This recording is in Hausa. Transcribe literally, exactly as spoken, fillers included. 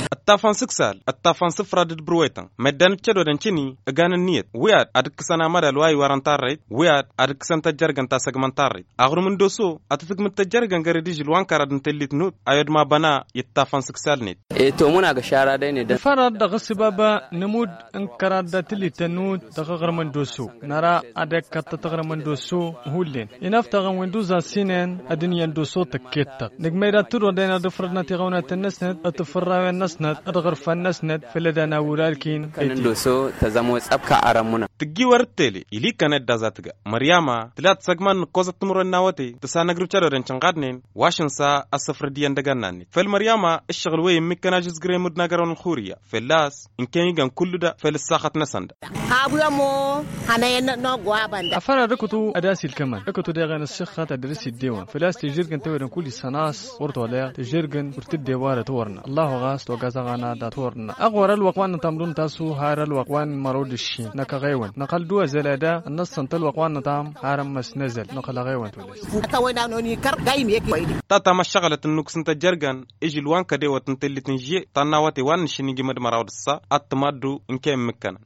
التافان سكسال التافان سفرة برويتن مدان تشدو دنشني اغان النيت وياد ادك سنا مدى الواي وارنتاريت وياد ادك سنت جرغن تا سغمنتاريت اغرو من دوسو اتتك متجرغن غريديج الوان كارد تليت نوت ايد ما بنا يتافان سكسال نيت e to muna ga shara dai ne da farad da gasiba namud an karada tilita nud da garman dosu nara adek katta tagarman dosu hullen inafta gan windows asinen adiniyan dosu taketta nigmeeda turo dena da farna tigawna tanasnad atfarra nasnad adgharfa nasnad filadana wulalkin kan dosu ta zamo tsabka aramuna tigi wartele ili kanad da zatga maryama tilat sagman kozat tumur nawati tasanagru charo den changadnen washin sa asafr diyan daga nanni fal maryama ishghal way mikana jizgre mudna garon khuriya felas in kan yigan kullu da fel saxat nasanda abuya mo hanayen no gwabanda afara rekutu adasil kaman rekutu da gan sikha tadris diwan felas tijirgan tawran kulli sanas urto la tijirgan urtid diwara torna allah ghas to gazagana da torna aqwara alwaqwan tamdun tasu hara alwaqwan marud الشين نك غيون نقل دوا زلادا النص انتل وقوان نتام هارم مس نزل نقل غيون تولس توينا نوني كر غايم يكي تاتا ما شغلت النكس انت جرغان اجي الوان كدي وتنتل تنجي تناوتي وان شنيجي مد مراود السا اتمادو ان كان مكان